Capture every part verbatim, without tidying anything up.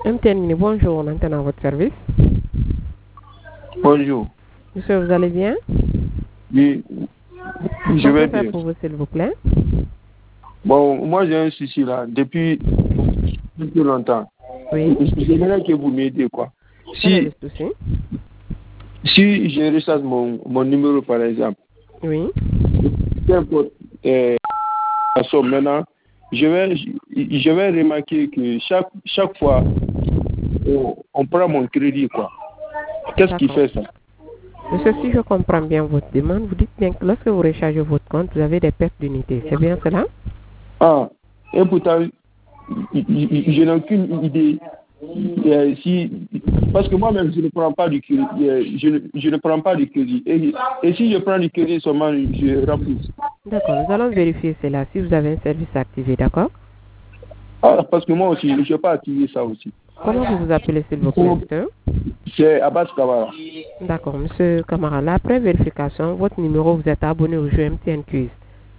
M T N Guinée, bonjour, on entend à votre service. Bonjour. Monsieur, vous allez bien? Oui, je vais faire bien. pour vous, s'il vous plaît? Bon, moi j'ai un souci là, depuis, depuis longtemps. Oui. J'aimerais que vous m'aidez quoi. Quel est Si, le souci? si je recharge mon, mon numéro par exemple, Oui. peu importe euh, la somme maintenant, je vais, je vais remarquer que chaque, chaque fois, on, on prend mon crédit quoi. Qu'est-ce qui fait ça? Monsieur, si je comprends bien votre demande, vous dites bien que lorsque vous rechargez votre compte, vous avez des pertes d'unités. C'est bien cela? Ah, et pourtant, je n'ai aucune idée. Euh, si, parce que moi-même, je ne prends pas du crédit. Euh, je, ne, je ne prends pas du crédit. Et, et si je prends du crédit seulement, je remplis. D'accord, nous allons vérifier cela si vous avez un service activé, d'accord? Ah, parce que moi aussi, je ne vais pas activer ça aussi. Comment vous vous appelez, s'il vous plaît, monsieur? C'est Abbas Kamara. D'accord, monsieur Kamara. Là, après vérification, votre numéro, vous êtes abonné au jeu M T N Quiz.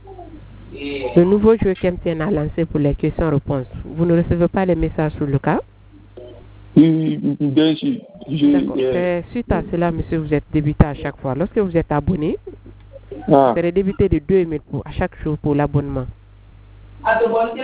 Le nouveau jeu qu'M T N a lancé pour les questions-réponses. Vous ne recevez pas les messages sur le cas? Oui, bien sûr. D'accord. C'est suite à cela, monsieur, vous êtes débité à chaque fois. Lorsque vous êtes abonné, ah. vous serez débité de deux mille pour, à chaque jour pour l'abonnement. Ah.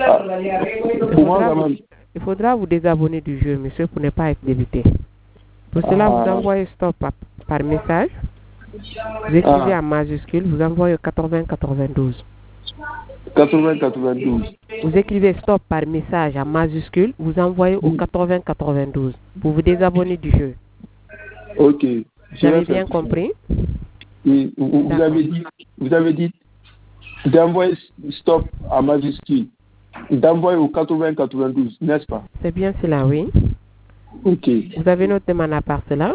Il, faudra vous, il faudra vous désabonner du jeu, monsieur, pour ne pas être débité. Pour cela, ah. vous envoyez stop par, par message. Vous écrivez ah. en majuscule, vous envoyez quatre-vingts quatre-vingt-douze. quatre-vingts quatre-vingt-douze. Vous écrivez stop par message en majuscule, vous envoyez au quatre-vingts quatre-vingt-douze pour vous désabonner du jeu. Ok. Vous avez bien compris? Oui, vous, vous avez dit, vous avez dit d'envoyer stop en majuscule, d'envoyer au quatre-vingts quatre-vingt-douze, n'est-ce pas? C'est bien cela, oui. Ok. Vous avez notre demande à part cela?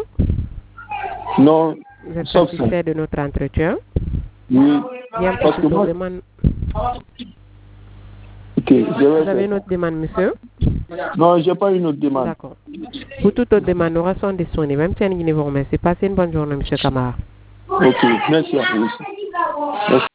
Non. Vous êtes satisfait de notre entretien? Oui. Bien, parce que moi... demande... Ok. Je vais Vous avez une autre demande, monsieur? Non, je n'ai pas une autre demande. D'accord. Pour toute autre demande, nous restons disponibles. Même si vous remercie. Passez une bonne journée, monsieur Kamara. Ok. Merci à vous aussi. Merci.